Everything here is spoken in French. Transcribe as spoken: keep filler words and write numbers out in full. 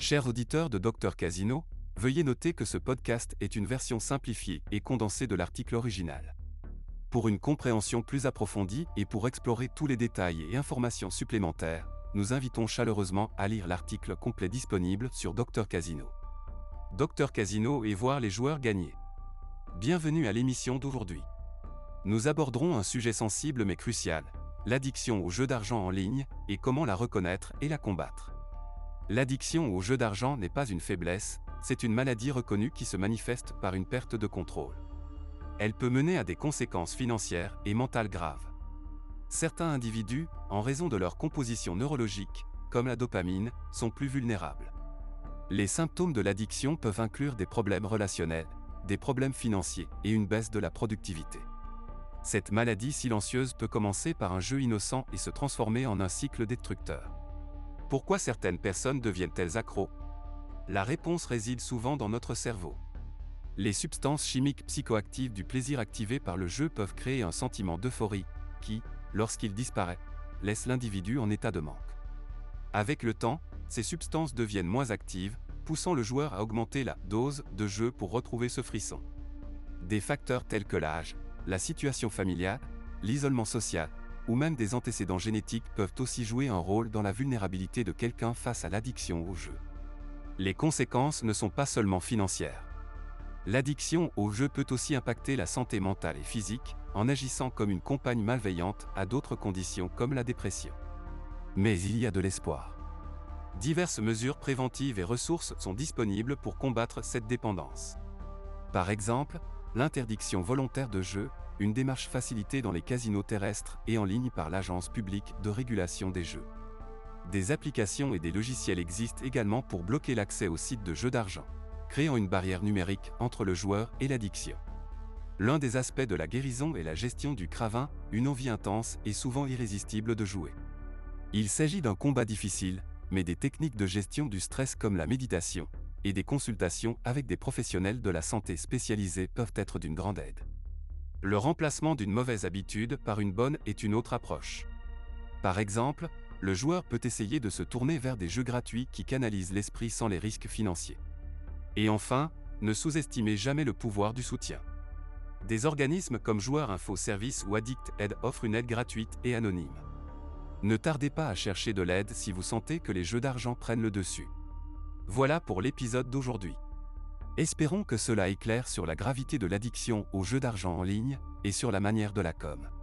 Chers auditeurs de Docteur Casino, veuillez noter que ce podcast est une version simplifiée et condensée de l'article original. Pour une compréhension plus approfondie et pour explorer tous les détails et informations supplémentaires, nous invitons chaleureusement à lire l'article complet disponible sur Docteur Casino. Docteur Casino et voir les joueurs gagner. Bienvenue à l'émission d'aujourd'hui. Nous aborderons un sujet sensible mais crucial, l'addiction aux jeux d'argent en ligne et comment la reconnaître et la combattre. L'addiction aux jeux d'argent n'est pas une faiblesse, c'est une maladie reconnue qui se manifeste par une perte de contrôle. Elle peut mener à des conséquences financières et mentales graves. Certains individus, en raison de leur composition neurologique, comme la dopamine, sont plus vulnérables. Les symptômes de l'addiction peuvent inclure des problèmes relationnels, des problèmes financiers et une baisse de la productivité. Cette maladie silencieuse peut commencer par un jeu innocent et se transformer en un cycle destructeur. Pourquoi certaines personnes deviennent-elles accros ? La réponse réside souvent dans notre cerveau. Les substances chimiques psychoactives du plaisir activées par le jeu peuvent créer un sentiment d'euphorie qui, lorsqu'il disparaît, laisse l'individu en état de manque. Avec le temps, ces substances deviennent moins actives, poussant le joueur à augmenter la dose de jeu pour retrouver ce frisson. Des facteurs tels que l'âge, la situation familiale, l'isolement social, ou même des antécédents génétiques peuvent aussi jouer un rôle dans la vulnérabilité de quelqu'un face à l'addiction au jeu. Les conséquences ne sont pas seulement financières. L'addiction au jeu peut aussi impacter la santé mentale et physique, en agissant comme une compagne malveillante à d'autres conditions comme la dépression. Mais il y a de l'espoir. Diverses mesures préventives et ressources sont disponibles pour combattre cette dépendance. Par exemple, l'interdiction volontaire de jeu, une démarche facilitée dans les casinos terrestres et en ligne par l'Agence publique de régulation des jeux. Des applications et des logiciels existent également pour bloquer l'accès aux sites de jeux d'argent, créant une barrière numérique entre le joueur et l'addiction. L'un des aspects de la guérison est la gestion du craving, une envie intense et souvent irrésistible de jouer. Il s'agit d'un combat difficile, mais des techniques de gestion du stress comme la méditation et des consultations avec des professionnels de la santé spécialisés peuvent être d'une grande aide. Le remplacement d'une mauvaise habitude par une bonne est une autre approche. Par exemple, le joueur peut essayer de se tourner vers des jeux gratuits qui canalisent l'esprit sans les risques financiers. Et enfin, ne sous-estimez jamais le pouvoir du soutien. Des organismes comme Joueurs Info Service ou Addict Aid offrent une aide gratuite et anonyme. Ne tardez pas à chercher de l'aide si vous sentez que les jeux d'argent prennent le dessus. Voilà pour l'épisode d'aujourd'hui. Espérons que cela éclaire sur la gravité de l'addiction aux jeux d'argent en ligne et sur la manière de la com.